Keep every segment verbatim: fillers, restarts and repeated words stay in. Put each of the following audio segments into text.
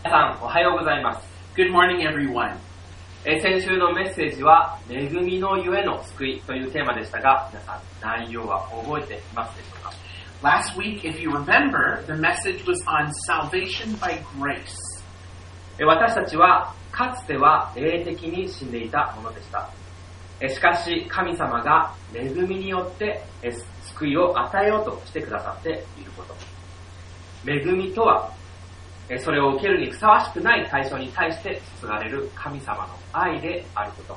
皆さんおはようございます。 Good morning, everyone. えー、先週のメッセージは恵みのゆえの救いというテーマでしたが、皆さん内容は覚えていますでしょうか？ Last week, if you remember, the message was on salvation by grace. えー、私たちはかつては霊的に死んでいたものでした。えー、しかし神様が恵みによって、えー、救いを与えようとしてくださっていること。恵みとはそれを受けるにふさわしくない対象に対して注がれる神様の愛であること。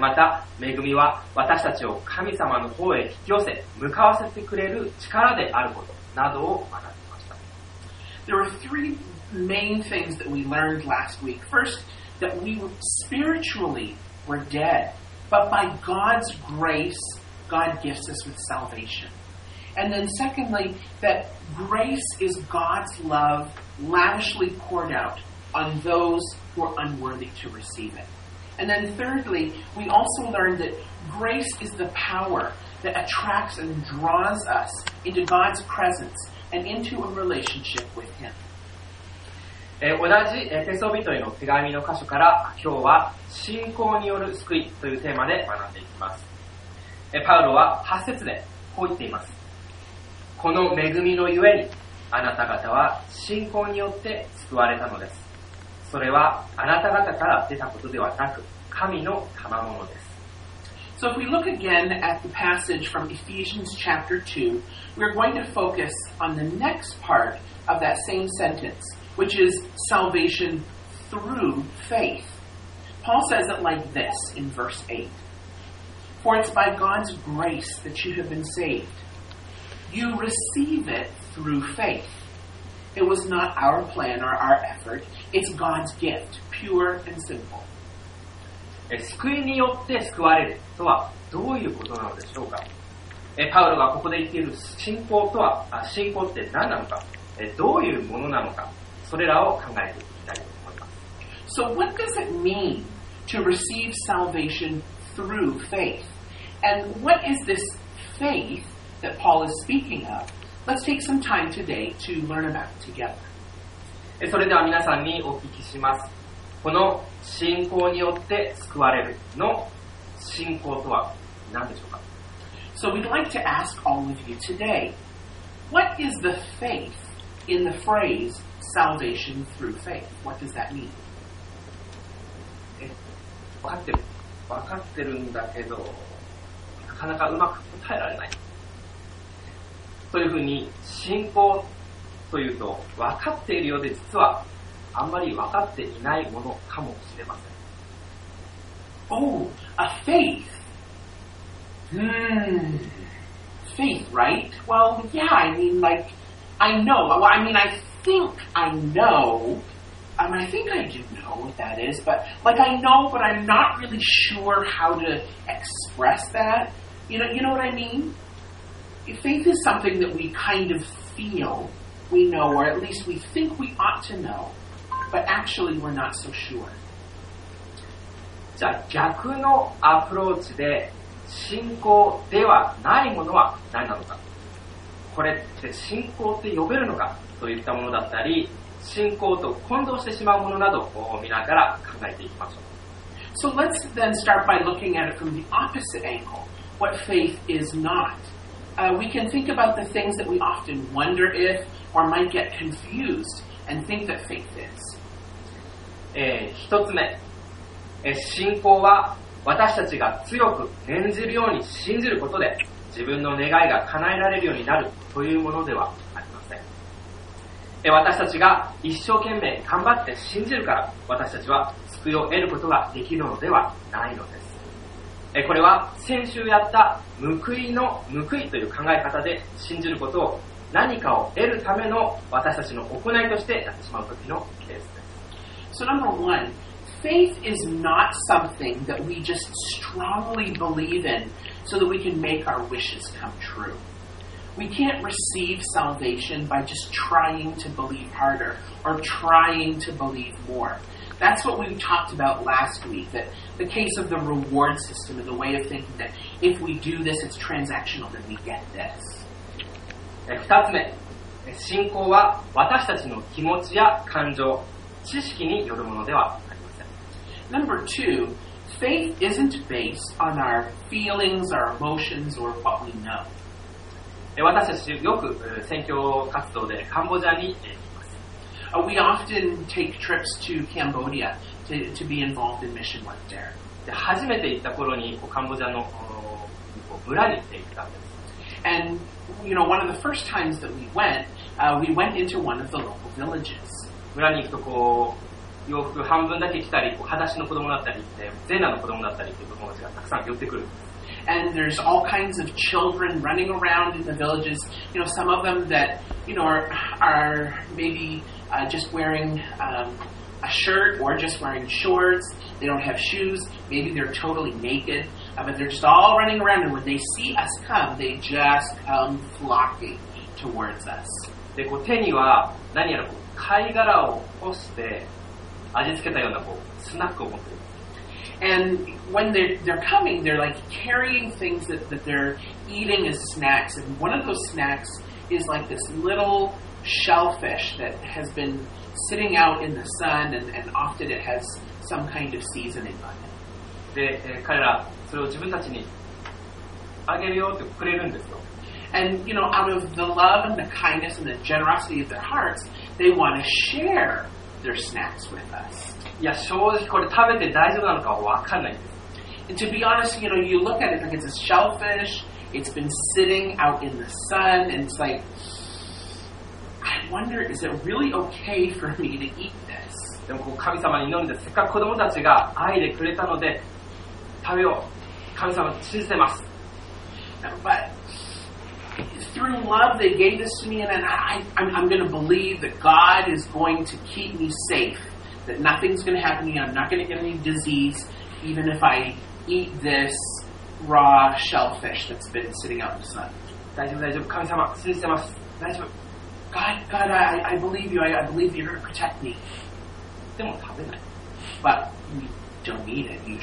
また、恵みは私たちを神様の方へ引き寄せ、向かわせてくれる力であることなどを学びました。 There are three main things that we learned last week. First, that we spiritually were dead, but by God's grace, God gifts us with salvation. And then secondly, that grace is God's love lavishly poured out on those who are unworthy to receive it. And then thirdly, we also learned that grace is the power that attracts and draws us into God's presence and into a relationship with Him. えー、同じテソビトへの手紙の箇所から今日は信仰による救いというテーマで学んでいきます。えー、パウロははち節でこう言っています。この恵みのゆえにあなた方は信仰によって救われたのです。それはあなた方から出たことではなく神の賜物です。 So if we look again at the passage from Ephesians chapter two, we're going to focus on the next part of that same sentence, which is salvation through faith. Paul says it like this in verse eight. For it's by God's grace that you have been saved.You receive it through faith. It was not our plan or our effort. It's God's gift, pure and simple. 救いによって救われるとはどういうことなのでしょうか？パウロがここで言っている信仰とは、信仰って何なのか、どういうものなのか、それらを考えていきたいと思います。 So what does it mean to receive salvation through faith? And what is this faith?that Paul is speaking of? Let's take some time today to learn about it together. それでは皆さんにお聞きします。この信仰によって救われるの信仰とは何でしょうか？ So we'd like to ask all of you today, what is the faith in the phrase salvation through faith? What does that mean? え、分かってる。分かってるんだけど、なかなかうまく答えられない。というふうに信仰というと分かっているようで実はあんまり分かっていないものかもしれません。 Oh, a faith. Hmm. Faith, right? Well, yeah, I mean, like, I know. Well, I mean, I think I know. I mean, I think I do know what that is, but, like, I know, but I'm not really sure how to express that. You know, you know what I mean?Faith is something that we kind of feel we know, or at least we think we ought to know, but actually we're not so sure. じゃあ逆のアプローチで信仰ではないものは何なのか、これって信仰って呼べるのかといったものだったり、信仰と混同してしまうものなどを見ながら考えていきましょう。 So let's then start by looking at it from the opposite angle, what faith is not.Uh, we can think about the things that we often wonder if or might get confused and think that faith is. えー、一つ目、えー、信仰は私たちが強く念じるように信じることで自分の願いが叶えられるようになるというものではありません。えー、私たちが一生懸命頑張って信じるから私たちは救いを得ることができるのではないのです。これは先週やった報いの報いという考え方で信じることを何かを得るための私たちの行いとしてやってしまう時のケースです。 So number one, faith is not something that we just strongly believe in so that we can make our wishes come true. We can't receive salvation by just trying to believe harder or trying to believe more.That's what we talked about last week, that the case of the reward system and the way of thinking that if we do this, it's transactional, then we get this. 二つ目、信仰は私たちの気持ちや感情、 知識によるものではありません。 Number two, faith isn't based on our feelings, our emotions, or what we know. 私たちよく宣教活動でカンボジアに行きます。 Uh, we often take trips to Cambodia to, to be involved in mission work there. で初めて行った頃にこうカンボジアのこう村に行って行ったんです。 And, you know, one of the first times that we went, uh, we went into one of the local villages. 村に行くとこう洋服半分だけ着たり、こう裸足の子供だったり、全裸の子供だったりという子供たちがたくさん寄ってくるんです。 And there's all kinds of children running around in the villages. You know, some of them that, you know, are, are maybe uh, just wearing um, a shirt or just wearing shorts. They don't have shoes. Maybe they're totally naked. Uh, but they're just all running around. And when they see us come, they just come flocking towards us. でこう手には何やらこう貝殻を干して味付けたようなこうスナックを持っている。 And when they're, they're coming, they're like carrying things that, that they're eating as snacks. And one of those snacks is like this little shellfish that has been sitting out in the sun, and, and often it has some kind of seasoning on it. で、えー、彼らそれを自分たちにあげるよってくれるんですよ。 And, you know, out of the love and the kindness and the generosity of their hearts, they want to share their snacks with us. いや、正直これ食べて大丈夫なのかわかんないんです。 And to be honest, you know, you look at it like it's a shellfish, it's been sitting out in the sun, and it's like, I wonder, is it really okay for me to eat this? でもこう神様に祈るんです。せっかく子供たちが愛でくれたので食べよう。神様信じてます。 But through love, they gave this to me, and I, I'm, I'm going to believe that God is going to keep me safe, that nothing's going to happen to me, I'm not going to get any disease, even if I eat this raw shellfish that's been sitting out in the sun. 大丈夫大丈夫。神様信じてます。大丈夫。 God, God, I, I believe you. I, I believe you're going to protect me. でも食べない。 But we don't eat it usually.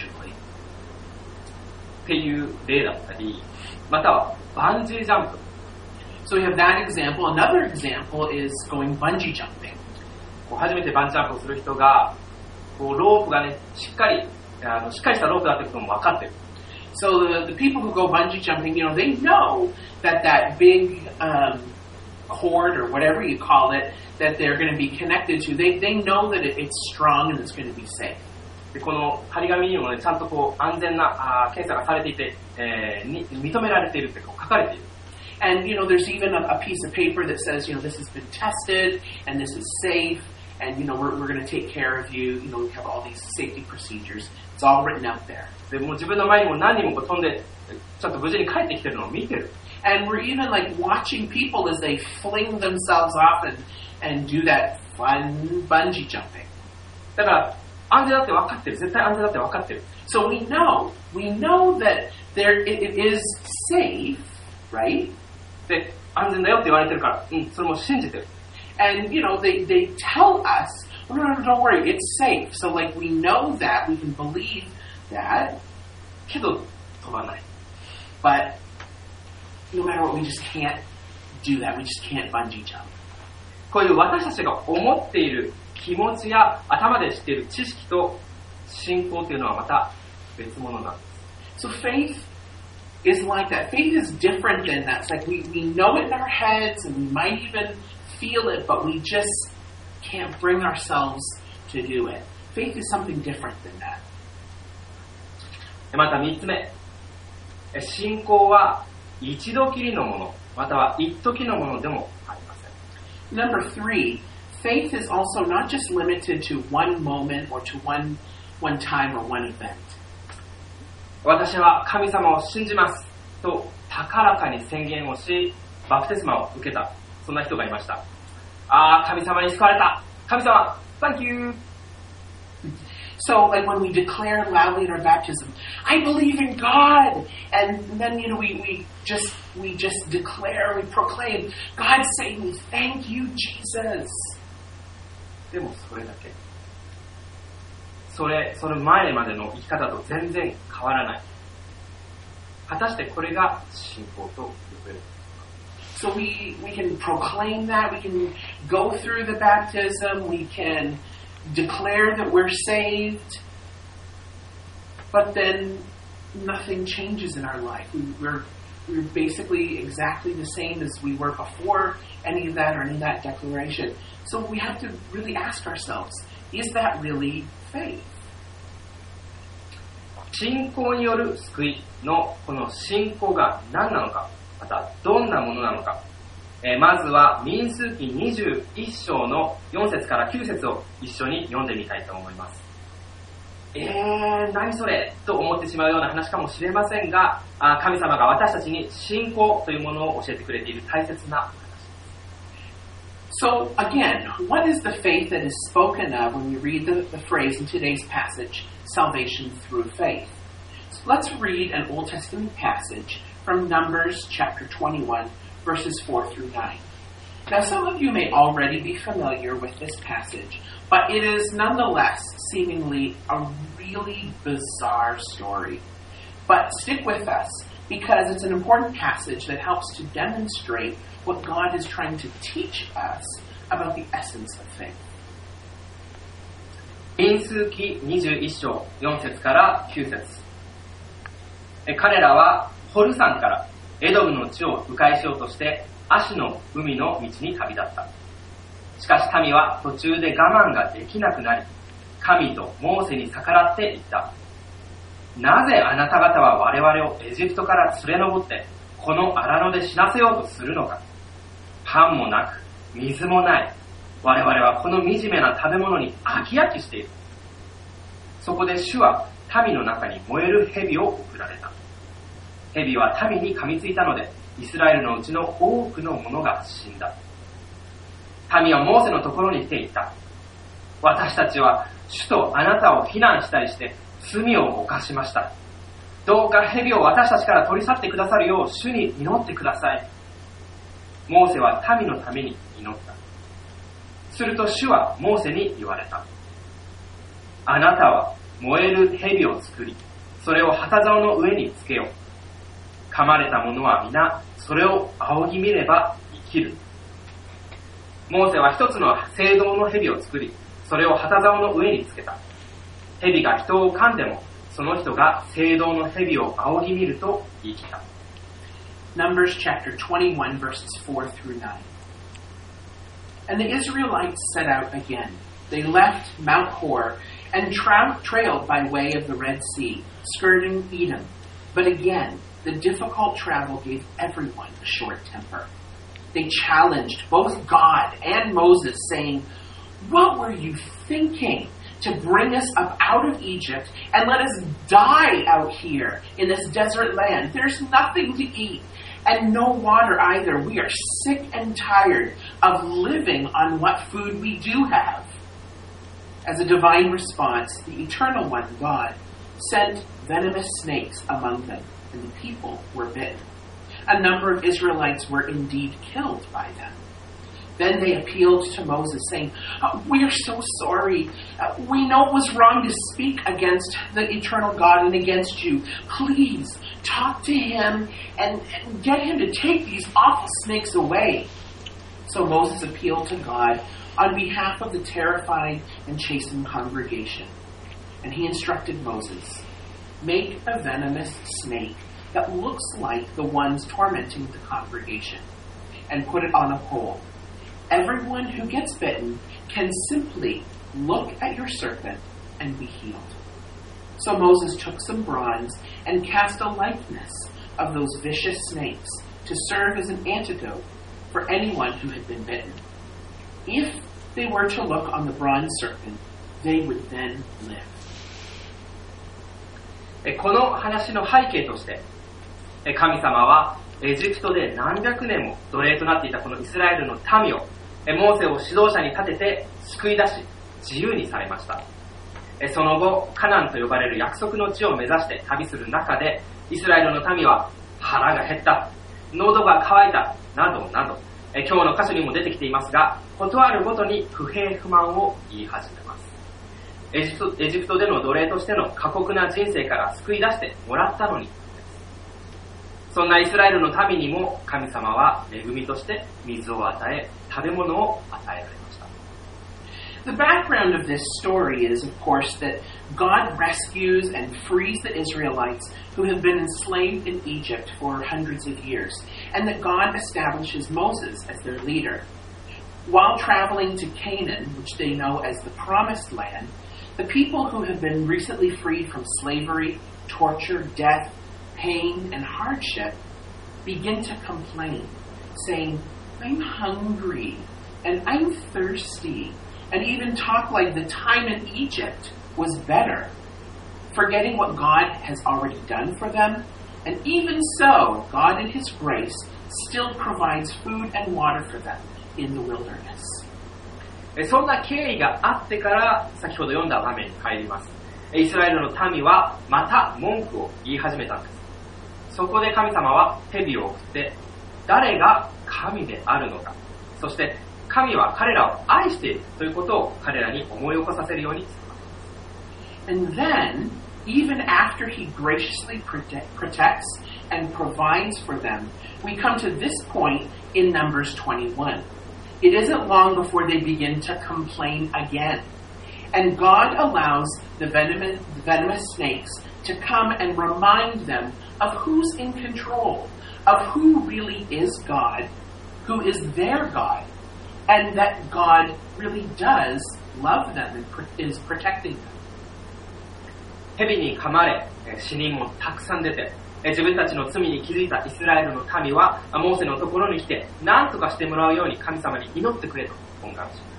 っていう例だったり、またはバンジージャンプ。 So we have that example. Another example is going bungee jumping. こう初めてバンジージャンプをする人が、こうロープがね、しっかりあのしっかりしたロープだってことも分かってる。 So the, the people who go bungee jumping, you know, they know that that big um, cord or whatever you call it that they're going to be connected to, they, they know that it, it's strong and it's going to be safe. でこの張り紙にもね、ちゃんとこう安全なあ検査がされていて、えー、に認められているってこう書かれている。 And, you know, there's even a, a piece of paper that says, you know, this has been tested and this is safe and, you know, we're, we're going to take care of you. You know, we have all these safety procedures. It's all written out there. でもう自分の前にも何人もこう飛んで、ちゃんと無事に帰ってきてるのを見てる。 And we're even like watching people as they fling themselves off and, and do that fun bungee jumping. だから安全だって分かってる。絶対安全だって分かってる。 So we know, we know that there it, it is safe, right? で、安全だよって言われてるから、うん、それも信じてる。 And, you know, they, they tell us, oh, no, no, don't worry, it's safe. So, like, we know that, we can believe that. けど、飛ばない。 But, no matter what, we just can't do that. We just can't bungee jump. こういう私たちが思っている気持ちや頭で知っている知識と信仰というのはまた別物なんです。 So, faith is like that. Faith is different than that. It's like we, we know it in our heads and we might even feel it, but we just can't bring ourselves to do it. Faith is something different than that. また三つ目。信仰は一度きりのもの、または一時のものでもありません。 Number three, faith is also not just limited to one moment or to one, one time or one event. 私は神様を信じますと高らかに宣言をし、バプテスマを受けた。そんな人がいました。ああ、神様に救われた。神様、Thank you. So, like when we declare loudly in our baptism, I believe in God, and then you know we, we just we just declare, we proclaim, God save me, thank you, Jesus. でもそれだけ。それその前までの生き方と全然変わらない。果たしてこれが信仰と呼べる。 So we, we can proclaim that, we can go through the baptism, we can declare that we're saved, but then nothing changes in our life. We, we're, we're basically exactly the same as we were before any of that or any of that declaration. So we have to really ask ourselves, is that really faith? 信仰による救いのこの信仰が何なのか、またどんなものなのか、えー、まずは民数記にじゅういっ章のよん節からきゅう節を一緒に読んでみたいと思います。えー、何それと思ってしまうような話かもしれませんが、神様が私たちに信仰というものを教えてくれている大切な話です。 So again, what is the faith that is spoken of when we read the, the phrase in today's passage, salvation through faith? So let's read an Old Testament passage from Numbers chapter twenty-one, verses four through nine. Now some of you may already be familiar with this passage, but it is nonetheless seemingly a really bizarre story. But stick with us, because it's an important passage that helps to demonstrate what God is trying to teach us about the essence of faith. 民数記にじゅういっ章よん節からきゅう節。彼らはホル山からエドムの地を迂回しようとしてアシの海の道に旅立った。しかし民は途中で我慢ができなくなり、神とモーセに逆らっていった。なぜあなた方は我々をエジプトから連れ上ってこの荒野で死なせようとするのか。パンもなく水もない。我々はこの惨めな食べ物に飽き飽きしている。そこで主は民の中に燃える蛇を送られた。蛇は民に噛みついたので、イスラエルのうちの多くの者が死んだ。民はモーセのところに来ていった。私たちは主とあなたを非難したりして罪を犯しました。どうか蛇を私たちから取り去ってくださるよう主に祈ってください。モーセは民のために祈った。すると主はモーセに言われた。あなたは燃える蛇を作り、それを旗竿の上につけよう。噛まれた者は皆それを仰ぎ見れば生きる。モーセは一つの青銅の蛇を作り、それを旗竿の上につけた。蛇が人を噛んでも、その人が青銅の蛇を仰ぎ見ると生きた。 Numbers chapter twenty-one, verses four through nine. And the Israelites set out again. They left Mount Hor and tra- trailed by way of the Red Sea, skirting Edom. But again, the difficult travel gave everyone a short temper. They challenged both God and Moses, saying, "What were you thinking to bring us up out of Egypt and let us die out here in this desert land? There's nothing to eat and no water either. We are sick and tired of living on what food we do have." As a divine response, the Eternal One, God, sent venomous snakes among them, and the people were bitten. A number of Israelites were indeed killed by them. Then they appealed to Moses, saying, oh, "We are so sorry. Uh, we know it was wrong to speak against the eternal God and against you. Please talk to him and, and get him to take these awful snakes away." So Moses appealed to God on behalf of the terrified and chastened congregation. And he instructed Moses, "Make a venomous snake that looks like the ones tormenting the congregation, and put it on a pole. Everyone who gets bitten can simply look at your serpent and be healed." So Moses took some bronze and cast a likeness of those vicious snakes to serve as an antidote for anyone who had been bitten. If they were to look on the bronze serpent, they would then live. この話の背景として、神様はエジプトで何百年も奴隷となっていたこのイスラエルの民をモーセを指導者に立てて救い出し自由にされました。その後カナンと呼ばれる約束の地を目指して旅する中で、イスラエルの民は腹が減った、喉が渇いたなどなど、今日の箇所にも出てきていますが、ことあるごとに不平不満を言い始めます。エジプト、エジプトでの奴隷としての過酷な人生から救い出してもらったのに、そんなイスラエルの民にも神様は恵みとして水を与え、食べ物を与えられました。 The background of this story is, of course, that God rescues and frees the Israelites who have been enslaved in Egypt for hundreds of years, and that God establishes Moses as their leader. While traveling to Canaan, which they know as the Promised Land, the people who have been recently freed from slavery, torture, death, pain, and hardship begin to complain, saying, "I'm hungry, and I'm thirsty," and even talk like the time in Egypt was better, forgetting what God has already done for them. And even so, God in His grace still provides food and water for them in the wilderness. そんな経緯があってから先ほど読んだ場面に入ります。イスラエルの民はまた文句を言い始めたんです。そこで神様は蛇を送って誰が神であるのか、そして神は彼らを愛しているということを彼らに思い起こさせるようにする。 And then, even after He graciously protect, protects and provides for them, we come to this point in Numbers twenty-one. It isn't long before they begin to complain again. And God allows the venomous, venomous snakes to come and remind them of who's in control, of who really is God, who is their God, and that God really does love them and is protecting them. 蛇に噛まれ、死人もたくさん出て、自分たちの罪に気づいたイスラエルの民はモーセのところに来て何とかしてもらうように神様に祈ってくれと懇願します。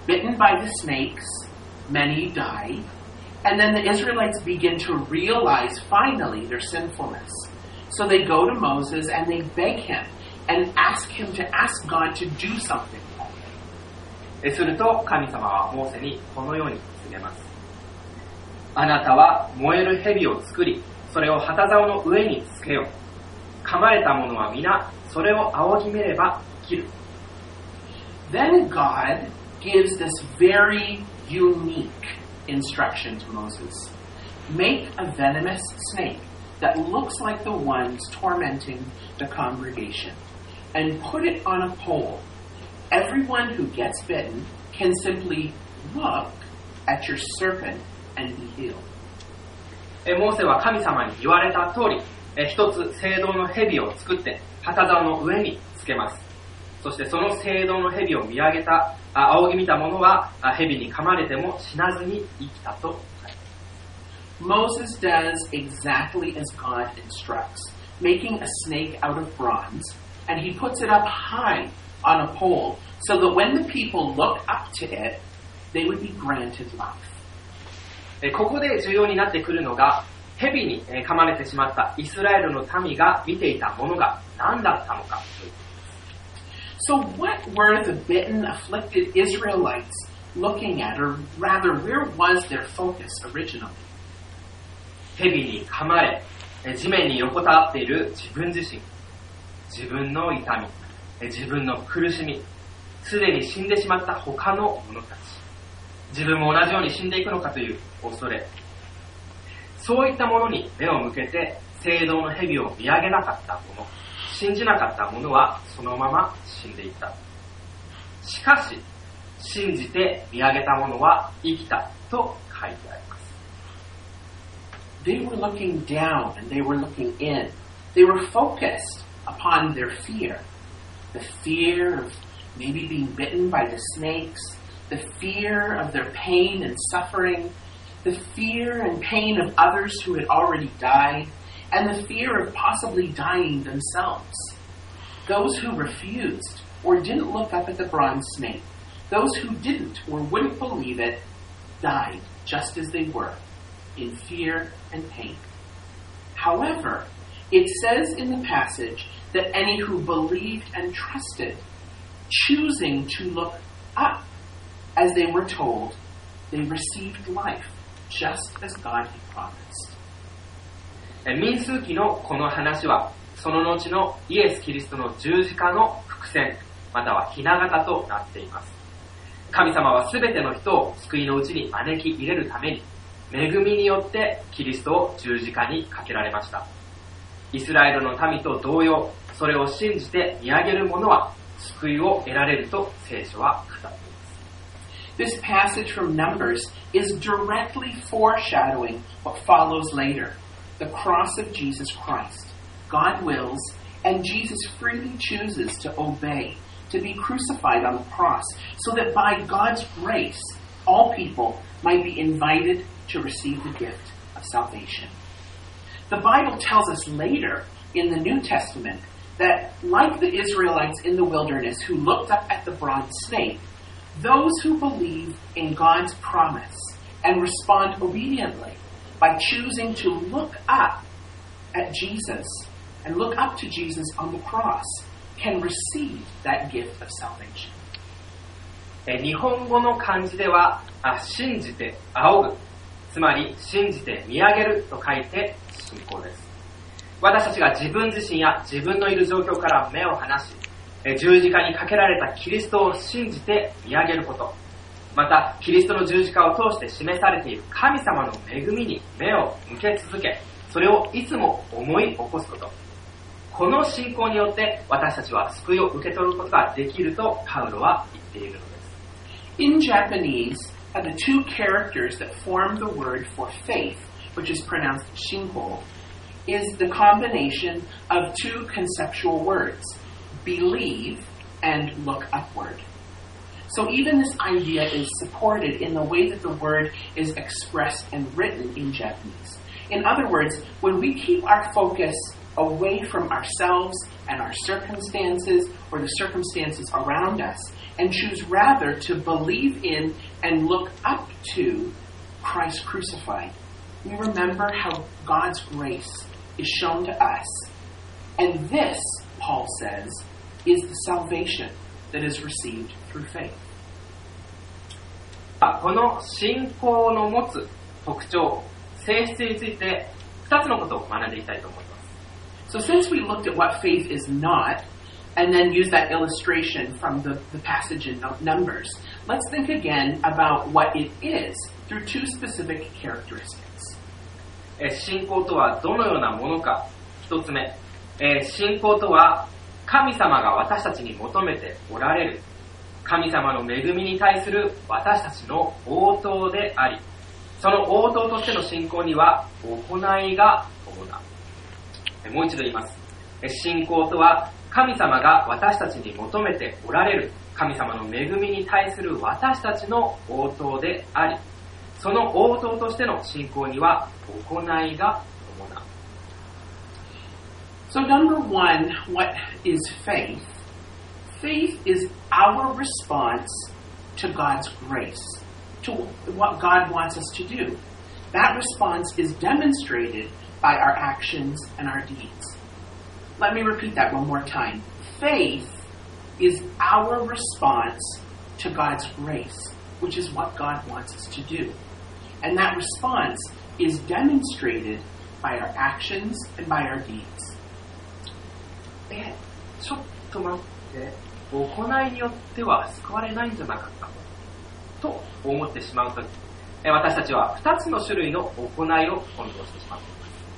Bitten by the snakes, many died, and then the Israelites begin to realize finally their sinfulness. So they go to Moses and they beg him and ask him to ask God to do something. すると神様はモーセにこのように告げます。あなたは燃える蛇を作り、それを旗竿の上につけよう。噛まれた者は皆それを仰ぎ見れば生きる。 Then God gives this very unique instruction to Moses. Make a venomous snake that looks like the ones tormenting the congregation, and put it on a pole. Everyone who gets bitten can simply look at your serpent and be healed. モーセは神様に言われた通り、一つ青銅の蛇を作って旗竿の上につけます。そしてその青銅の蛇を見上げた、仰ぎ見た者は蛇に噛まれても死なずに生きたと書いています。 Moses does exactly as God instructs, making a snake out of bronze, and he puts it up high on a pole so that when the people look up to it, they would be granted life. ここで重要になってくるのが、蛇に噛まれてしまったイスラエルの民が見ていたものが何だったのかということです。 So what were the bitten, afflicted Israelites looking at, or rather, where was their focus originally? 蛇に噛まれ、地面に横たわっている自分自身、自分の痛み、自分の苦しみ、すでに死んでしまった他の者たち、自分も同じように死んでいくのかという恐れ、そういったものに目を向けて青銅の蛇を見上げなかった者、信じなかった者はそのまま死んでいった。しかし信じて見上げた者は生きたと書いてあります。 They were looking down and they were looking in. They were focused upon their fear. The fear of maybe being bitten by the snakes, the fear of their pain and suffering, the fear and pain of others who had already died, and the fear of possibly dying themselves. Those who refused or didn't look up at the bronze snake, those who didn't or wouldn't believe it, died just as they were, in fear and pain. However, it says in the passage that any who believed and trusted, choosing to look up as they were told, they received life, just as God had promised. 民数記のこの話は、その後のイエス・キリストの十字架の伏線、または雛形となっています。神様はすべての人を救いのうちに招き入れるために、恵みによってキリストを十字架にかけられました。イスラエルの民と同様、それを信じて見上げる者は救いを得られると聖書は語っています。 This passage from Numbers is directly foreshadowing what follows later, the cross of Jesus Christ. God wills, and Jesus freely chooses to obey, to be crucified on the cross, so that by God's grace, all people might be invited to receive the gift of salvation. The Bible tells us later in the New Testament that, like the Israelites in the wilderness who looked up at the bronze snake, those who believe in God's promise and respond obediently by choosing to look up at Jesus and look up to Jesus on the cross can receive that gift of salvation. え日本語の漢字では、あ信じて仰ぐ、つまり信じて見上げると書いて信仰です。私たちが自分自身や自分のいる状況から目を離し、十字架にかけられたキリストを信じて見上げること、またキリストの十字架を通して示されている神様の恵みに目を向け続け、それをいつも思い起こすこと、この信仰によって私たちは救いを受け取ることができるとパウロは言っているのです。 In Japanese, uh, the two characters that form the word for faith, which is pronounced shinko, is the combination of two conceptual words, believe and look upward. So even this idea is supported in the way that the word is expressed and written in Japanese. In other words, when we keep our focus away from ourselves and our circumstances or the circumstances around us and choose rather to believe in and look up to Christ crucified, we remember how God's grace is shown to us. And this, Paul says, is the salvation that is received through faith. この信仰の持つ特徴、性質についてふたつのことを学んでいきたいと思います。 So since we looked at what faith is not, and then used that illustration from the, the passage in Numbers, let's think again about what it is through two specific characteristics. 信仰とはどのようなものか。一つ目、信仰とは神様が私たちに求めておられる神様の恵みに対する私たちの応答であり、その応答としての信仰には行いが伴う。もう一度言います。信仰とは神様が私たちに求めておられる神様の恵みに対する私たちの応答であり、その応答としての信仰には行いが伴う。 So number one, what is faith? Faith is our response to God's grace, to what God wants us to do. That response is demonstrated by our actions and our deeds. Let me repeat that one more time. Faith is our response to God's grace, which is what God wants us to do. And that response is demonstrated by our actions and by our deeds. え、ちょっと待って、行いによっては救われないんじゃなかったと思ってしまうとき、私たちはふたつの種類の行いを混同してしまう。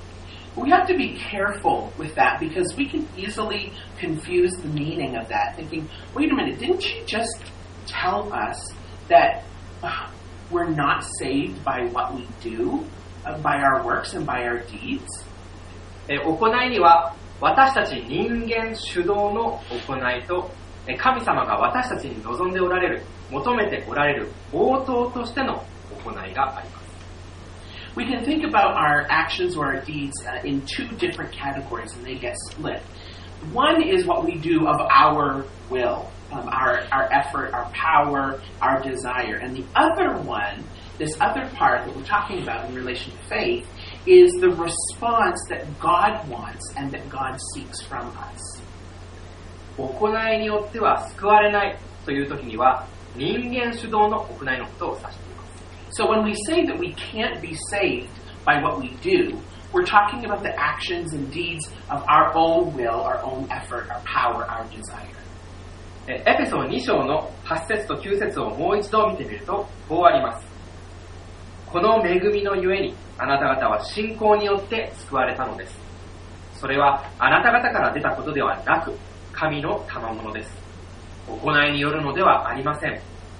We have to be careful with that because we can easily confuse the meaning of that, thinking, wait a minute, didn't you just tell us that uh, we're not saved by what we do, uh, by our works and by our deeds? 行いには私たち人間主導の行いと神様が私たちに望んでおられる、求めておられる応答としての行いがあります。 We can think about our actions or our deeds uh, in two different categories, and they get split. One is what we do of our will, um, our, our effort, our power, our desire. And the other one, this other part that we're talking about in relation to faith, is the response that God wants and that God seeks from us. 行いによっては救われないという時には人間主導の行いのことを指しています。 So when we say that we can't be saved by what we do, we're talking about the actions and deeds of our own will, our own effort, our power, our desire. エペソに章のはち節ときゅう節をもう一度見てみるとこうあります。この恵みのゆえにあなた方は信仰によって救われたのです。それはあなた方から出たことではなく神の賜物です。行いによるのではありません。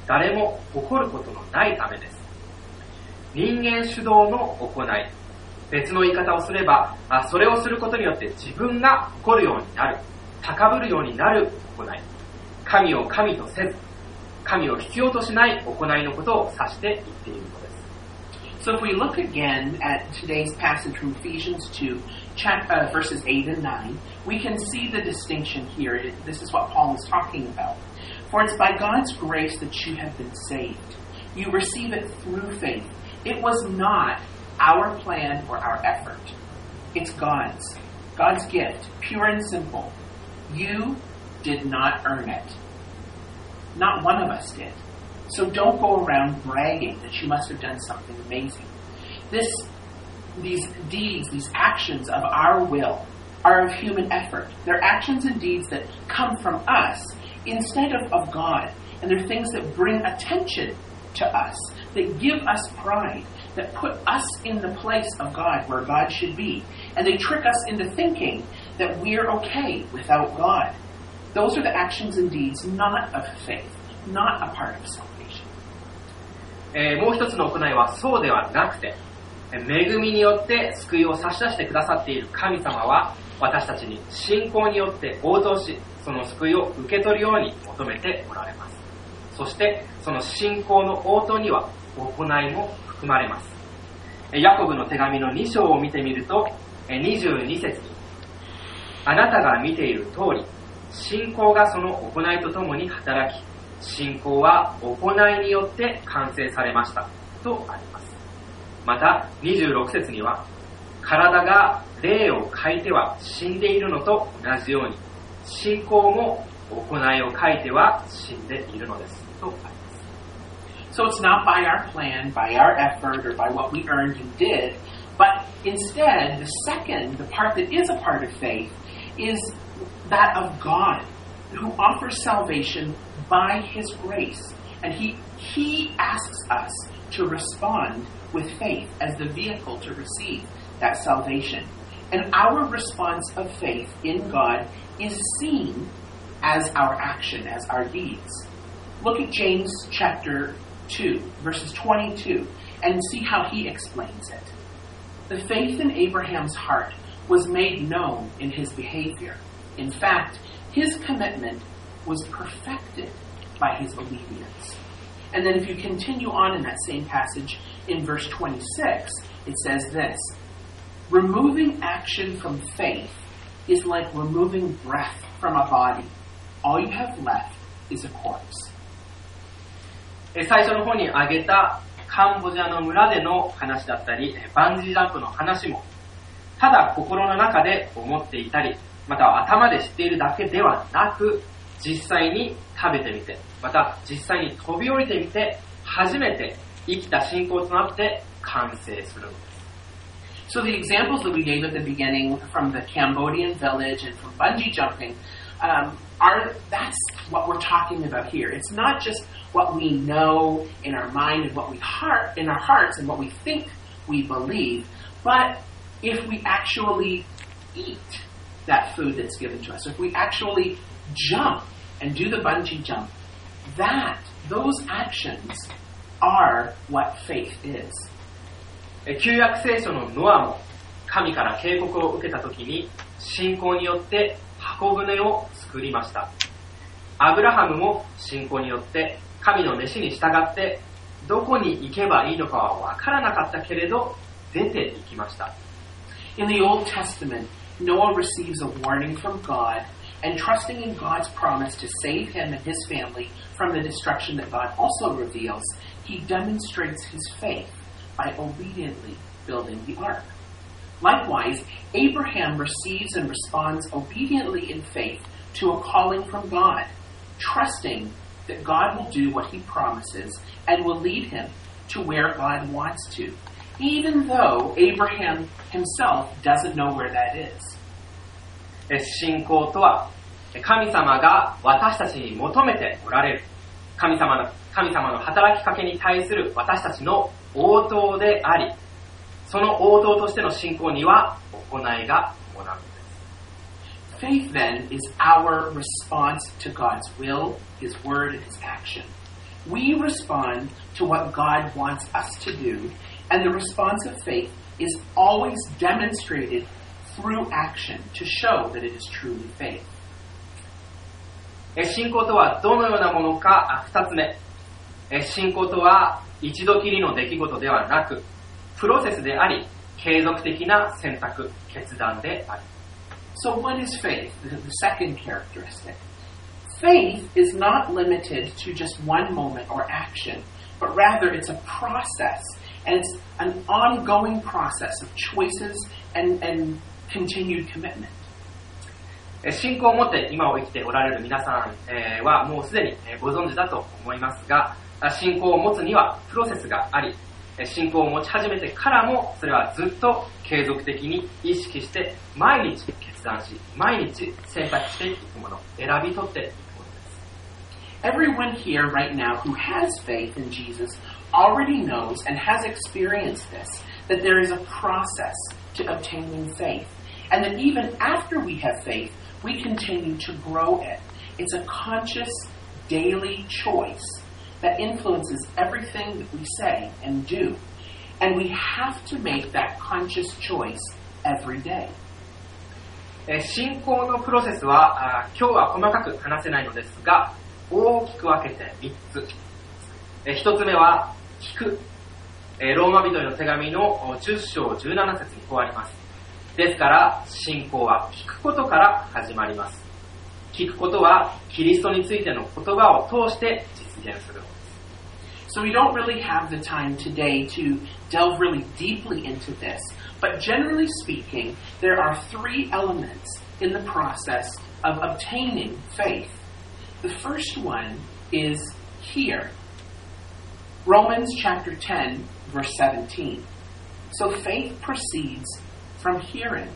誰も誇ることのないためです。人間主導の行い、別の言い方をすれば、それをすることによって自分が誇るようになる、高ぶるようになる行い、神を神とせず、神を必要としない行いのことを指して言っているのです。 So if we look again at today's passage from Ephesians two, chap- uh, verses eight and nine, we can see the distinction here. It, this is what Paul is talking about. For it's by God's grace that you have been saved. You receive it through faith. It was not our plan or our effort. It's God's. God's gift, pure and simple. You did not earn it. Not one of us did. So don't go around bragging that you must have done something amazing. This, these deeds, these actions of our will are of human effort. They're actions and deeds that come from us instead of, of God. And they're things that bring attention to us, that give us pride, that put us in the place of God where God should be. And they trick us into thinking that we're okay without God. Those are the actions and deeds not of faith, not a part of salvation. えー、もう一つの行いはそうではなくて、恵みによって救いを差し出してくださっている神様は私たちに信仰によって応答し、その救いを受け取るように求めておられます。そしてその信仰の応答には行いも含まれます。ヤコブの手紙のに章を見てみるとにじゅうに節に、あなたが見ている通り、信仰がその行いとともに働き、信仰は行いによって完成されましたとあります。またにじゅうろく節には、体が霊を欠いては死んでいるのと同じように、信仰も行いを欠いては死んでいるのですとあります。 So it's not by our plan, by our effort, or by what we earned and did, but instead, the second, the part that is a part of faith, is that of God, who offers salvation by His grace. And He, He asks us to respond with faith as the vehicle to receive that salvation. And our response of faith in God is seen as our action, as our deeds. Look at James chapter two, verses twenty-two, and see how he explains it. The faith in Abraham's heart was made known in his behavior. In fact, his commitment was perfected by his obedience. And then if you continue on in that same passage in verse twenty-six, it says this: removing action from faith is like removing breath from a body. All you have left is a corpse. 最初の方に挙げたカンボジアの村での話だったり、バンジージャンプの話も、ただ心の中で思っていたり、または頭で知っているだけではなく、実際に食べてみて、また実際に飛び降りてみて、初めて生きた信仰となって完成するのです。 So the examples that we gave at the beginning from the Cambodian village and from bungee jumping, um, are that's what we're talking about here. It's not just what we know in our mind and what we heart in our hearts and what we think we believe, but if we actually eat that food that's given to us, if we actually jump and do the bungee jump, that those actions are what faith is. 旧約聖書のノアも神から警告を受けたときに信仰によって箱舟を作りました。アブラハムも信仰によって神の召しに従ってどこに行けばいいのかは分からなかったけれど出て行きました。 In the Old Testament, Noah receives a warning from God, and trusting in God's promise to save him and his family from the destruction that God also reveals, he demonstrates his faith by obediently building the ark. Likewise, Abraham receives and responds obediently in faith to a calling from God, trusting that God will do what he promises and will lead him to where God wants to, even though Abraham himself doesn't know where that is. 信仰とは神様が私たちに求めておられる神様の、神様の働きかけに対する私たちの応答であり、その応答としての信仰には行いが伴うのです。 Faith then is our response to God's will, His word, and His action. We respond to what God wants us to do, and the response of faith is always demonstrated through action to show that it is truly faith. 信仰とはどのようなものか、二つ目。信仰とは一度きりの出来事ではなく、プロセスであり、継続的な選択、決断である。 So what is faith? The second characteristic. Faith is not limited to just one moment or action, but rather it's a process, and it's an ongoing process of choices and, and continued commitment. 信仰を持って今を生きておられる皆さんはもうすでにご存知だと思いますが、信仰を持つにはプロセスがあり、信仰を持ち始めてからもそれはずっと継続的に意識して毎日決断し、毎日選択していくもの、選び取っていくものです。 Everyone here right now who has faith in Jesus already knows and has experienced this, that there is a process to obtaining faith, and that even after we have faith, we continue to grow it. It's a conscious, daily choice that influences everything that we say and do. And we have to make that conscious choice every day. 信仰のプロセスは今日は細かく話せないのですが、大きく分けてみっつ。一つ目は聞く。ローマ人への手紙のじゅっ章じゅうなな節にこうあります。ですから信仰は聞くことから始まります。聞くことはキリストについての言葉を通して実現するのです。 So we don't really have the time today to delve really deeply into this, but generally speaking, there are three elements in the process of obtaining faith. The first one is here. Romans chapter ten, verse seventeen. So faith proceeds from hearing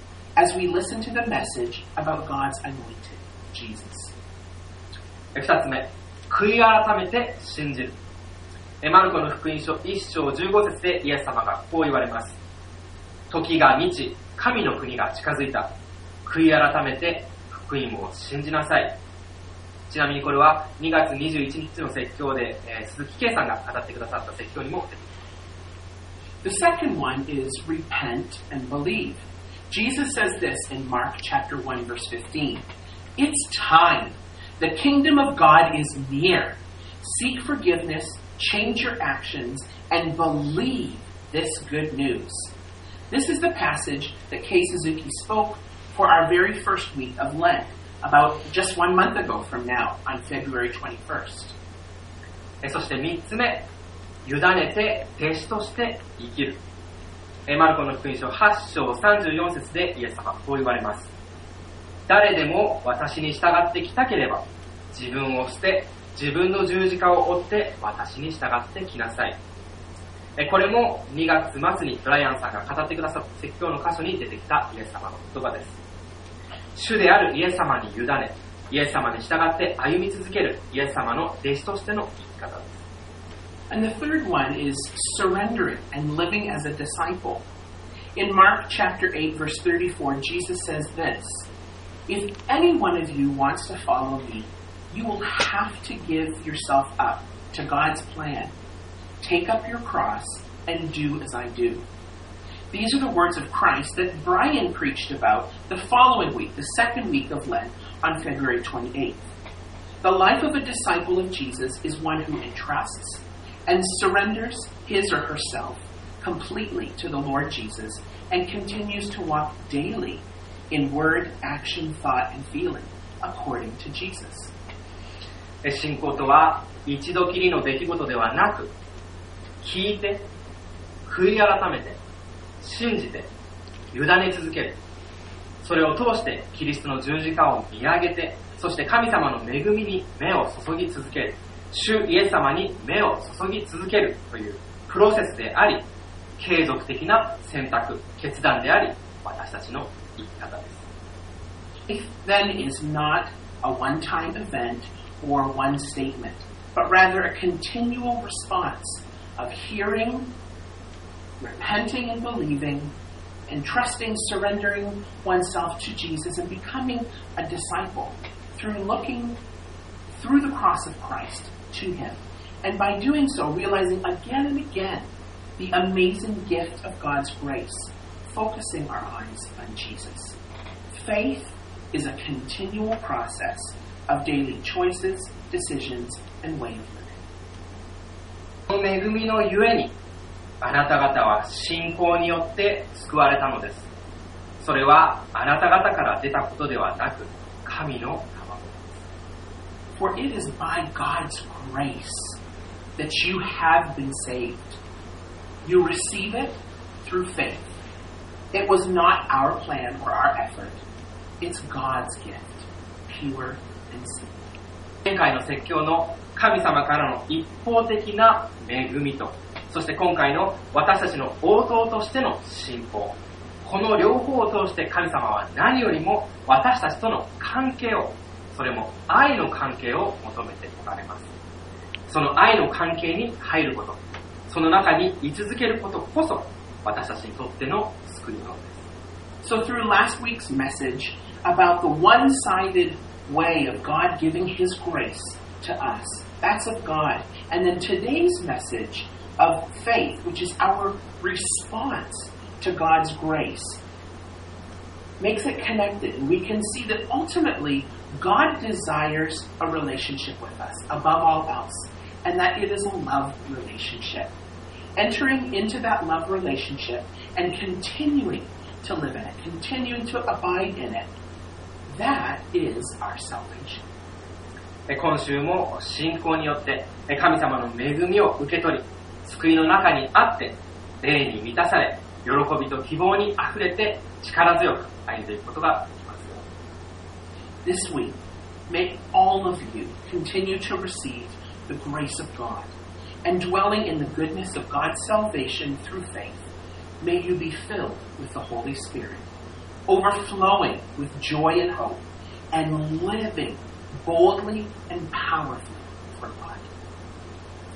as we listen to the message about God's anointed, Jesus. 二つ目、悔い改めて信じる。マルコの福音書いっ章じゅうご節でイエス様がこう言われます。時が満ち、神の国が近づいた。悔い改めて福音を信じなさい。ちなみにこれはにがつにじゅういちにちの説教で、えー、鈴木圭さんが語ってくださった説教にも出てきます。 The second one is repent and believe. Jesus says this in Mark chapter one, verse fifteen. It's time. The kingdom of God is near. Seek forgiveness, change your actions, and believe this good news. This is the passage that Kei Suzuki spoke for our very first week of Lent, about just one month ago from now, on February twenty-first. そして三つ目、委ねて弟子として生きる。マルコの福音書はち章さんじゅうよん節でイエス様はこう言われます。誰でも私に従ってきたければ、自分を捨て、自分の十字架を追って私に従ってきなさい。これもにがつ末にブライアンさんが語ってくださった説教の箇所に出てきたイエス様の言葉です。主であるイエス様に委ね、イエス様に従って歩み続けるイエス様の弟子としての生き方です。 And the third one is surrendering and living as a disciple. In Mark chapter eight, verse thirty-four, Jesus says this, If any one of you wants to follow me, you will have to give yourself up to God's plan. Take up your cross and do as I do. These are the words of Christ that Brian preached about the following week, the second week of Lent, on February twenty-eighth. The life of a disciple of Jesus is one who entrusts and surrenders his or herself completely to the Lord Jesus and continues to walk daily in word, action, thought, and feeling according to Jesus. 信仰とは一度きりの出来事ではなく、聞いて、悔い改めて、信じて、委ね続ける。それを通してキリストの十字架を見上げて、そして神様の恵みに目を注ぎ続ける。主イエス様に目を注ぎ続けるというプロセスであり、継続的な選択、決断であり、私たちの生き方です。 Faith then is not a one-time event or one statement, but rather a continual response of hearing, repenting and believing, and trusting, surrendering oneself to Jesus and becoming a disciple through looking through the cross of Christ to Him And by doing so, realizing again and again the amazing gift of God's grace, focusing our eyes on Jesus. Faith is a continual process of daily choices, decisions, and way of living. この恵みのゆえに、あなた方は信仰によって救われたのです。それはあなた方から出たことではなく、神の賜物です。 For it is by God's grace that you have been saved. You receive it through faith. It was not our plan or our effort. It's God's gift, pure and simple. 前回の説教の神様からの一方的な恵みと、そして今回の私たちの応答としての信仰、この両方を通して神様は何よりも私たちとの関係を、それも愛の関係を求めておられます。その愛の関係に入ること、その中に居続けることこそ私たちにとっての救いなのです。 So through last week's message about the one-sided way of God giving His grace to us, that's of God. And then today's message of faith, which is our response to God's grace, makes it connected. And we can see that ultimately God desires a relationship with us above all else, and that it is a love relationship. Entering into that love relationship and continuing to live in it, continuing to abide in it, that is our salvation. 今週も信仰によって神様の恵みを受け取り、救いの中にあって霊に満たされ、喜びと希望にあふれて力強く歩んでいくことができますよ。 This week, may all of you continue to receive the grace of God, and dwelling in the goodness of God's salvation through faith, may you be filled with the Holy Spirit, overflowing with joy and hope, and living boldly and powerfully for God.